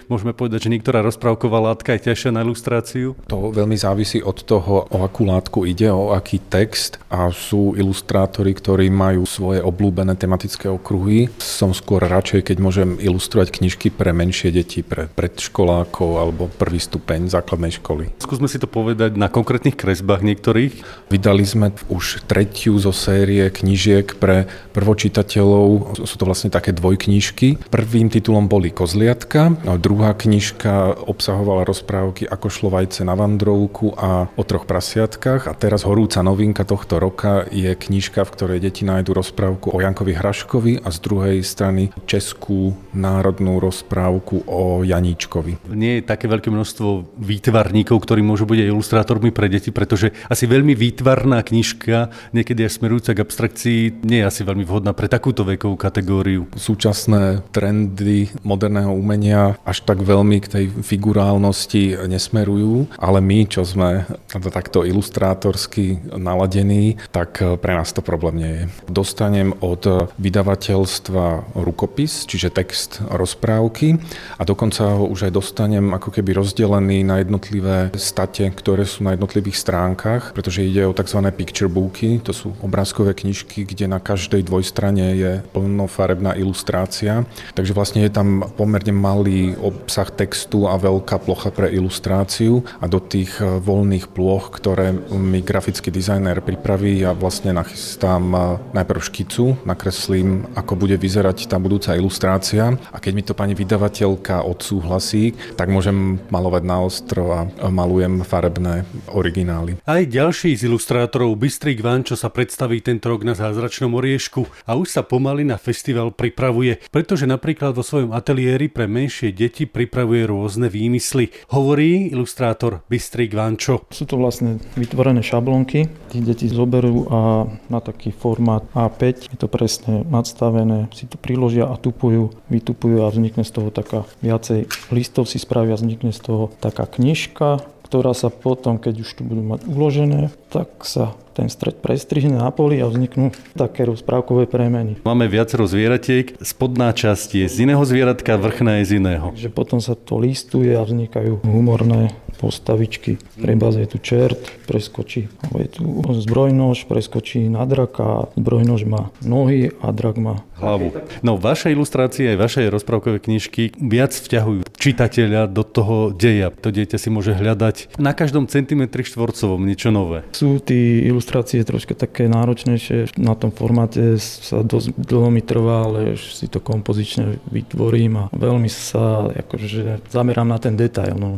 môžeme povedať, že niektorá rozprávková látka je ťažšia na ilustráciu? To veľmi závisí od toho, o akú látku ide, o aký text, a sú ilustrátori, ktorí majú svoje obľúbené tematické okruhy. Som skôr radšej, keď môžem ilustrovať knižky pre menšie deti, pre predškolákov alebo prvý stupeň základnej školy. Skúsme si to povedať na konkrétnych kresbách niektorých. Vydali sme už 3. zo série knižiek pre prvočitateľov. Sú to vlastne také dvojknižky. Prvým titulom boli Kozliatka, druhá knižka obsahovala rozprávky Ako šlo vajce na vandrovku a O 3 prasiatkách, a teraz horúca novinka tohto roka je knižka, v ktorej deti nájdu rozprávku o Jankovi Hraškovi a z druhej strany českú národnú rozprávku o Janíčkovi. Nie je také veľké množstvo výtvarníkov, ktorí môžu byť aj ilustrátormi pre deti, pretože asi veľmi výtvarná knižka, niekedy aj smerujúca k abstrakcii, nie je asi veľmi vhodná pre takúto vekovú kategóriu. Súčasné trendy moderného umenia až tak veľmi k tej figurálnosti nesmerujú, ale my, čo sme takto ilustrátorsky naladení, tak pre nás to problém nie je. Dostanem od vydavateľstva rukopis, čiže text rozprávky, a dokonca ho už aj dostanem ako keby rozdelený na jednotlivé state, ktoré sú na jednotlivých stránkach, pretože ide o tzv. Picture booky, to sú obrázkové knižky, kde na každej dvojstrane je plnofarebná ilustrácia, takže vlastne je tam pomerne malý obsah textu a veľká plocha pre ilustráciu, a do tých voľných plôch, ktoré mi grafický dizajner pripraví, ja vlastne nachystám najprv škicu, nakreslím, ako bude vyzerať tá budúca ilustrácia, a keď mi to pani vydavateľka odsúhlasí, tak môžem malovať na ostro a malujem farebné originály. Aj ďalší z ilustrátorov, Bystrik Vančo, sa predstaví tento rok na Zázračnom oriešku a už sa pomaly na festival pripravuje, pretože napríklad vo svojom ateliéri pre menšie deti pripravuje rôzne výmysly. Hovorí ilustrátor Bystrik Vančo. Sú to vlastne vytvorené šablónky, tí deti zoberú a na taký formát A5 je to presne nadstavené, si to priložia a vytupujú a vznikne z toho taká viacej listov si spravia, vznikne z toho taká knižka, ktorá sa potom, keď už tu budú mať uložené, tak sa ten stred prestrihne na poli a vzniknú také rozprávkové premeny. Máme viacero zvieratiek, spodná časť je z iného zvieratka, vrchná je z iného. Že potom sa to listuje a vznikajú humorné postavičky. Trebárs je tu čert, preskočí. Je tu zbrojnož, preskočí na draka, zbrojnož má nohy a drak má hlavu. No, vaše ilustrácie aj vaše rozprávkové knižky viac vťahujú čitateľa do toho deja. To dieťa si môže hľadať na každom centimetri štvorcovom niečo nové. Sú tí ilustrácie troška také náročnejšie. Na tom formáte sa dosť dlho mi trvá, ale už si to kompozične vytvorím a veľmi sa akože zamerám na ten detail. No.